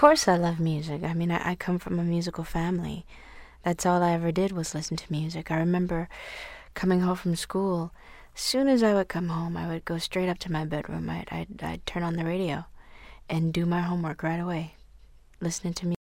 course I love music. I mean, I come from a musical family. That's all I ever did was listen to music. I remember coming home from school. As soon as I would come home, I would go straight up to my bedroom. I'd turn on the radio and do my homework right away, listening to